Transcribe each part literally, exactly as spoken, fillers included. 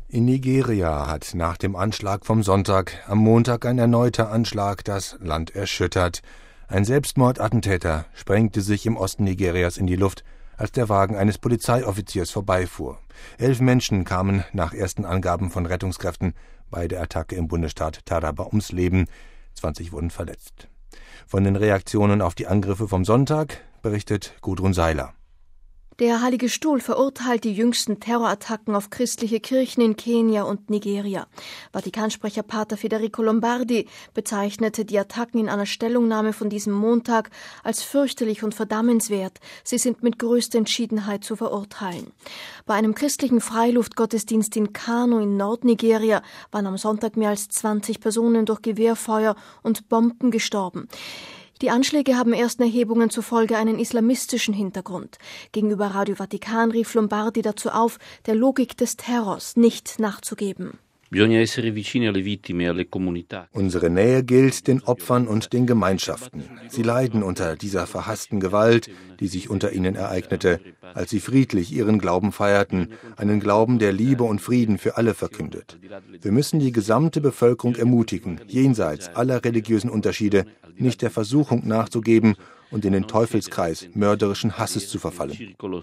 In Nigeria hat nach dem Anschlag vom Sonntag am Montag ein erneuter Anschlag das Land erschüttert. Ein Selbstmordattentäter sprengte sich im Osten Nigerias in die Luft, als der Wagen eines Polizeioffiziers vorbeifuhr. Elf Menschen kamen nach ersten Angaben von Rettungskräften bei der Attacke im Bundesstaat Taraba ums Leben. zwanzig wurden verletzt. Von den Reaktionen auf die Angriffe vom Sonntag berichtet Gudrun Seiler. Der Heilige Stuhl verurteilt die jüngsten Terrorattacken auf christliche Kirchen in Kenia und Nigeria. Vatikansprecher Pater Federico Lombardi bezeichnete die Attacken in einer Stellungnahme von diesem Montag als fürchterlich und verdammenswert. Sie sind mit größter Entschiedenheit zu verurteilen. Bei einem christlichen Freiluftgottesdienst in Kano in Nordnigeria waren am Sonntag mehr als zwanzig Personen durch Gewehrfeuer und Bomben gestorben. Die Anschläge haben ersten Erhebungen zufolge einen islamistischen Hintergrund. Gegenüber Radio Vatikan rief Lombardi dazu auf, der Logik des Terrors nicht nachzugeben. Unsere Nähe gilt den Opfern und den Gemeinschaften. Sie leiden unter dieser verhassten Gewalt, die sich unter ihnen ereignete, als sie friedlich ihren Glauben feierten, einen Glauben, der Liebe und Frieden für alle verkündet. Wir müssen die gesamte Bevölkerung ermutigen, jenseits aller religiösen Unterschiede, nicht der Versuchung nachzugeben und in den Teufelskreis mörderischen Hasses zu verfallen.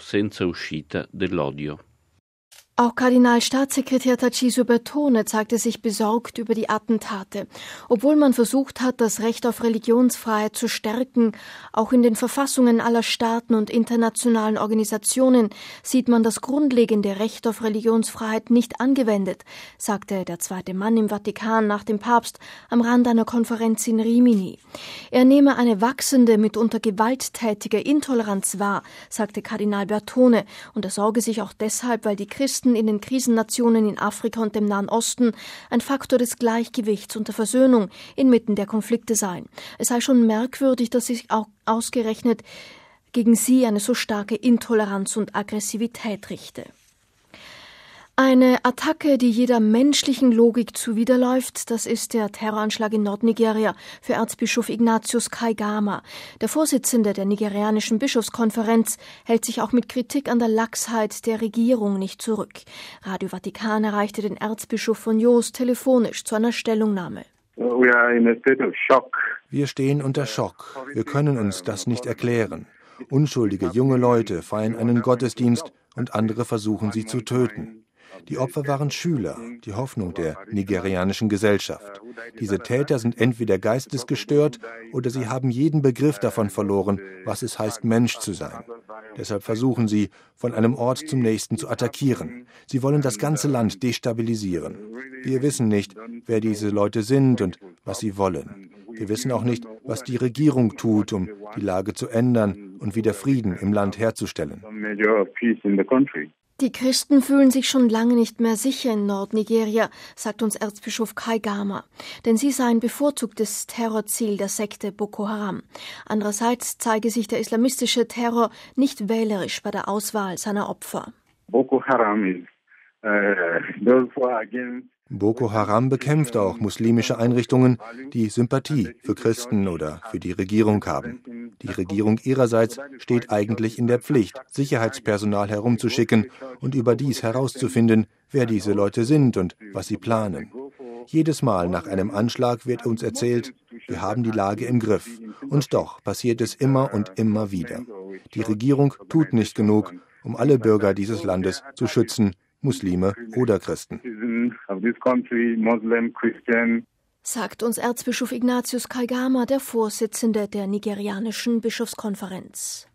Auch Kardinalstaatssekretär Tarcisio Bertone zeigte sich besorgt über die Attentate. Obwohl man versucht hat, das Recht auf Religionsfreiheit zu stärken, auch in den Verfassungen aller Staaten und internationalen Organisationen sieht man das grundlegende Recht auf Religionsfreiheit nicht angewendet, sagte der zweite Mann im Vatikan nach dem Papst am Rand einer Konferenz in Rimini. Er nehme eine wachsende, mitunter gewalttätige Intoleranz wahr, sagte Kardinal Bertone, und er sorge sich auch deshalb, weil die Christen in den Krisennationen in Afrika und dem Nahen Osten ein Faktor des Gleichgewichts und der Versöhnung inmitten der Konflikte seien. Es sei schon merkwürdig, dass sich auch ausgerechnet gegen sie eine so starke Intoleranz und Aggressivität richte. Eine Attacke, die jeder menschlichen Logik zuwiderläuft, das ist der Terroranschlag in Nordnigeria für Erzbischof Ignatius Kaigama. Der Vorsitzende der nigerianischen Bischofskonferenz hält sich auch mit Kritik an der Laxheit der Regierung nicht zurück. Radio Vatikan erreichte den Erzbischof von Jos telefonisch zu einer Stellungnahme. Wir stehen unter Schock. Wir können uns das nicht erklären. Unschuldige junge Leute feiern einen Gottesdienst und andere versuchen sie zu töten. Die Opfer waren Schüler, die Hoffnung der nigerianischen Gesellschaft. Diese Täter sind entweder geistesgestört oder sie haben jeden Begriff davon verloren, was es heißt, Mensch zu sein. Deshalb versuchen sie, von einem Ort zum nächsten zu attackieren. Sie wollen das ganze Land destabilisieren. Wir wissen nicht, wer diese Leute sind und was sie wollen. Wir wissen auch nicht, was die Regierung tut, um die Lage zu ändern und wieder Frieden im Land herzustellen. Die Christen fühlen sich schon lange nicht mehr sicher in Nordnigeria, sagt uns Erzbischof Kaigama, denn sie seien bevorzugtes Terrorziel der Sekte Boko Haram. Andererseits zeige sich der islamistische Terror nicht wählerisch bei der Auswahl seiner Opfer. Boko Haram is uh, those who are against Boko Haram bekämpft auch muslimische Einrichtungen, die Sympathie für Christen oder für die Regierung haben. Die Regierung ihrerseits steht eigentlich in der Pflicht, Sicherheitspersonal herumzuschicken und überdies herauszufinden, wer diese Leute sind und was sie planen. Jedes Mal nach einem Anschlag wird uns erzählt, wir haben die Lage im Griff. Und doch passiert es immer und immer wieder. Die Regierung tut nicht genug, um alle Bürger dieses Landes zu schützen, Muslime oder Christen. Sagt uns Erzbischof Ignatius Kaigama, der Vorsitzende der nigerianischen Bischofskonferenz.